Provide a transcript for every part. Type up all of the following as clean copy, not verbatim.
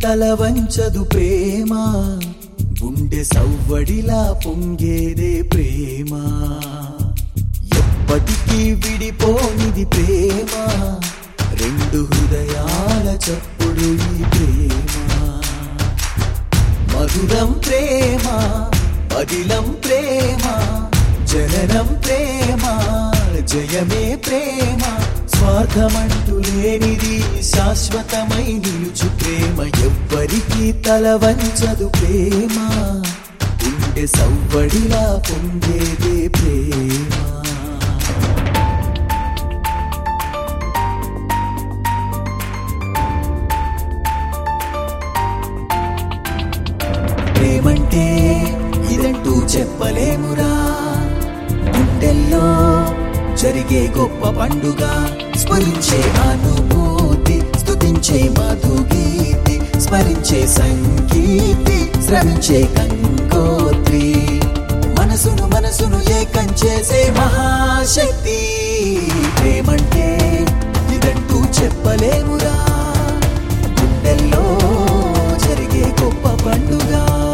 తల వంచదు ప్రేమ, గుండె సవ్వడిలా పొంగేదే ప్రేమ. ఎప్పటికీ విడిపోనిది ప్రేమ, రెండు హృదయాల చప్పుడు ఈ ప్రేమ. మధురం ప్రేమ, అదిలం ప్రేమ, జననం ప్రేమ, జయమే ప్రేమ. స్వార్థమంటూ లేనిది శాశ్వతమై నిలుచు ప్రేమ. ఎవ్వరికీ తల వంచదు ప్రేమ, గుండె సవ్వడిలా పొంగేదే ప్రేమ. ప్రేమంటే ఇదంటూ చెప్పలేమురా, గుండెల్లో జరిగే గొప్ప పండుగ. స్మరించే అనుభూతి, స్తుతించే మధుగీతి, స్మరించే సంగీతి, శ్రమించే గంగోత్రి. మనసును ఏకం చేసే మహాశక్తి. ప్రేమంటే ఇదంటూ చెప్పలేమురా, గుండెల్లో జరిగే గొప్ప పండుగ.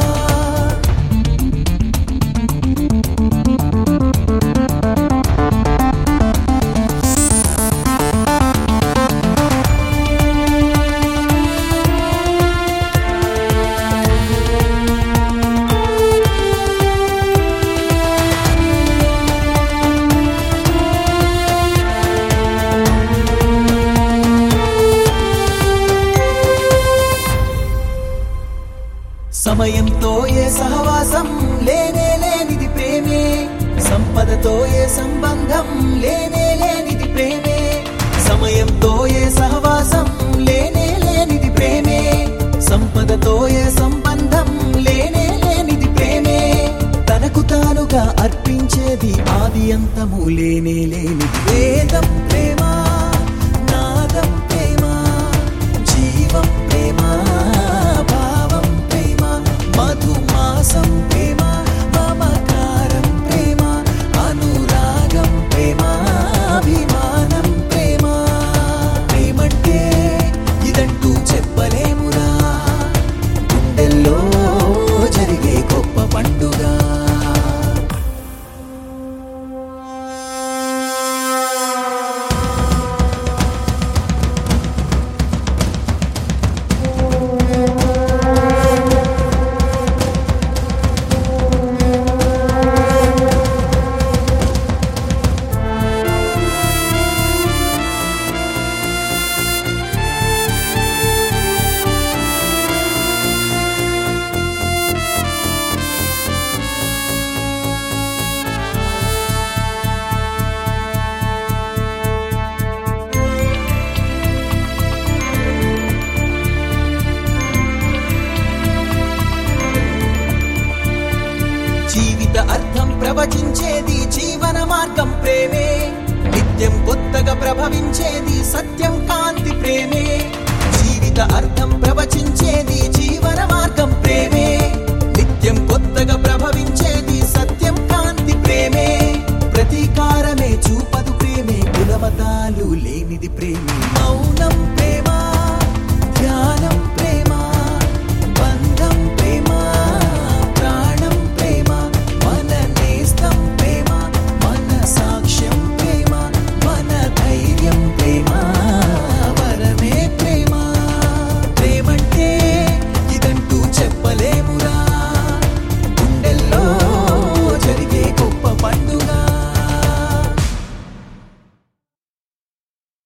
సమయంతో ఏ సహవాసం లేనే లేనిది ప్రేమే, సంపదతో ఏ సంబంధం లేనే లేనిది ప్రేమే. సమయంతో ఏ సహవాసం లేనే లేనిది ప్రేమే, సంపదతో ఏ సంబంధం లేనే లేనిది ప్రేమే. తనకు తానుగా అర్పించేది ఆది అంతము లేనే లేనిది. వేదం ప్రేమ, నాదం ప్రేమ, జీవం ప్రేమ, మధుమాసం ప్రేమ, మమకారం ప్రేమ, అనురాగం ప్రేమ, అభిమానం ప్రేమ. ప్రేమంటే ఇదంటూ చెప్పలేమురా, గుండెల్లో జరిగే గొప్ప పండుగ. జీవిత అర్థం ప్రవచించేది జీవన మార్గం ప్రేమే, నిత్యం కొత్తగా ప్రభవించేది సత్యం కాంతి ప్రేమే. జీవిత అర్థం ప్రవచించేది